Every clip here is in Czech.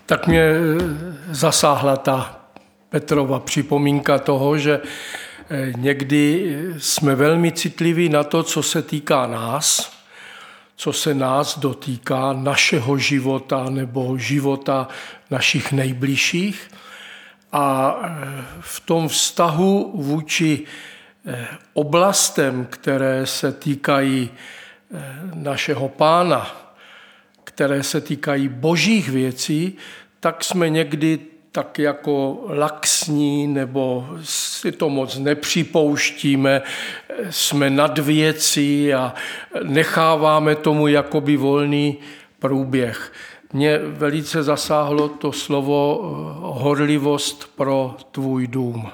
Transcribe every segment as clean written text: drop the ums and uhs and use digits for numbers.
Tak mě zasáhla ta Petrova připomínka toho, že někdy jsme velmi citliví na to, co se týká nás, co se nás dotýká, našeho života nebo života našich nejbližších. A v tom vztahu vůči oblastem, které se týkají našeho Pána, které se týkají božích věcí, tak jsme někdy tak jako laxní nebo si to moc nepřipouštíme, jsme nad věcí a necháváme tomu jakoby volný průběh. Mě velice zasáhlo to slovo horlivost pro tvůj dům.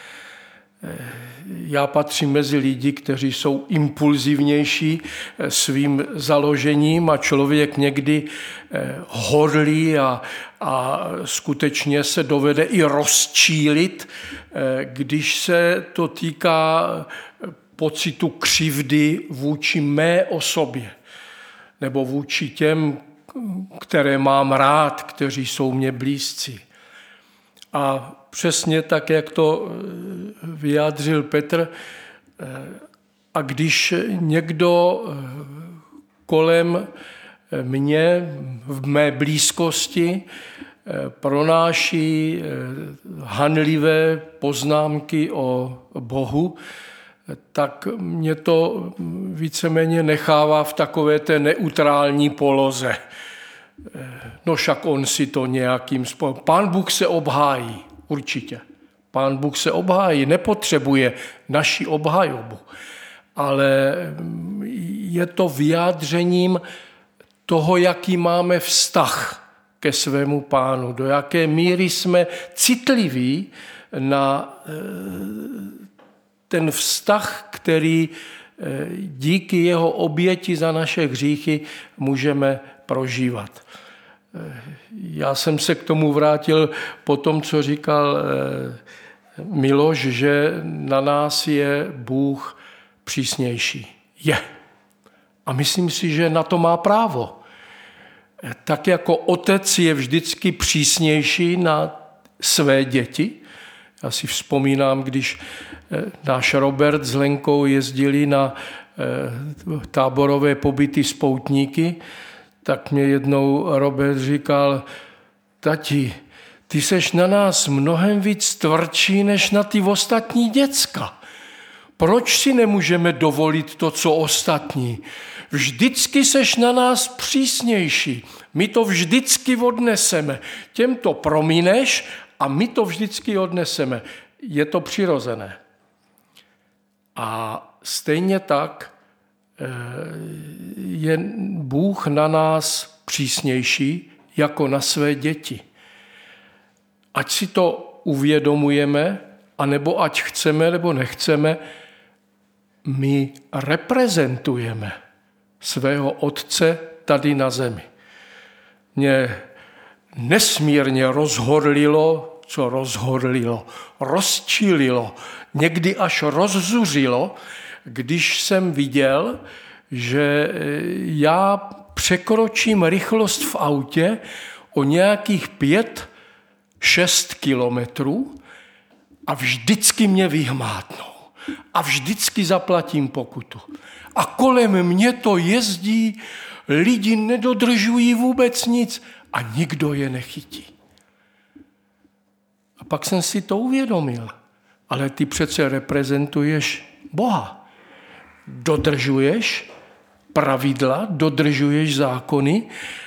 Já patřím mezi lidi, kteří jsou impulzivnější svým založením a člověk někdy horlí a skutečně se dovede i rozčílit, když se to týká pocitu křivdy vůči mé osobě nebo vůči těm, které mám rád, kteří jsou mě blízcí. A přesně tak, jak to vyjádřil Petr, a když někdo kolem mě v mé blízkosti pronáší hanlivé poznámky o Bohu, tak mě to víceméně nechává v takové té neutrální poloze. No však on si to nějakým způsobem... Pán Bůh se obhájí, určitě. Pán Bůh se obhájí, nepotřebuje naši obhajobu. Ale je to vyjádřením toho, jaký máme vztah ke svému Pánu, do jaké míry jsme citliví na ten vztah, který díky jeho oběti za naše hříchy můžeme prožívat. Já jsem se k tomu vrátil po tom, co říkal Miloš, že na nás je Bůh přísnější. Je. A myslím si, že na to má právo. Tak jako otec je vždycky přísnější na své děti. Já si vzpomínám, když náš Robert s Lenkou jezdili na táborové pobyty s poutníky, tak mě jednou Robert říkal, tati, ty seš na nás mnohem víc tvrdší, než na ty ostatní děcka. Proč si nemůžeme dovolit to, co ostatní? Vždycky seš na nás přísnější. My to vždycky odneseme. Těm to promíneš a my to vždycky odneseme. Je to přirozené. A stejně tak je Bůh na nás přísnější jako na své děti. Ať si to uvědomujeme, anebo ať chceme, nebo nechceme, my reprezentujeme svého Otce tady na zemi. Mě nesmírně rozčílilo, někdy až rozzuřilo, když jsem viděl, že já překročím rychlost v autě o nějakých 5-6 kilometrů a vždycky mě vyhmátnou. A vždycky zaplatím pokutu. A kolem mě to jezdí, lidi nedodržují vůbec nic a nikdo je nechytí. A pak jsem si to uvědomil. Ale ty přece reprezentuješ Boha. Dodržuješ pravidla, dodržuješ zákony.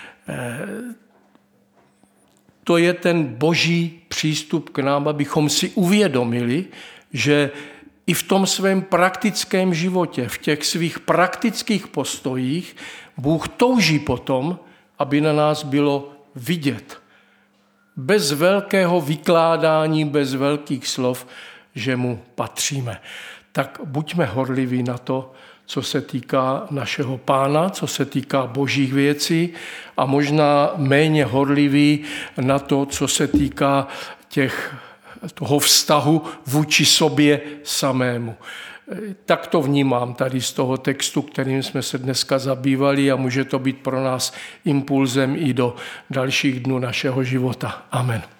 To je ten boží přístup k nám, abychom si uvědomili, že i v tom svém praktickém životě, v těch svých praktických postojích, Bůh touží potom, aby na nás bylo vidět. Bez velkého vykládání, bez velkých slov, že mu patříme. Tak buďme horliví na to, co se týká našeho Pána, co se týká božích věcí a možná méně horliví na to, co se týká toho vztahu vůči sobě samému. Tak to vnímám tady z toho textu, kterým jsme se dneska zabývali a může to být pro nás impulzem i do dalších dnů našeho života. Amen.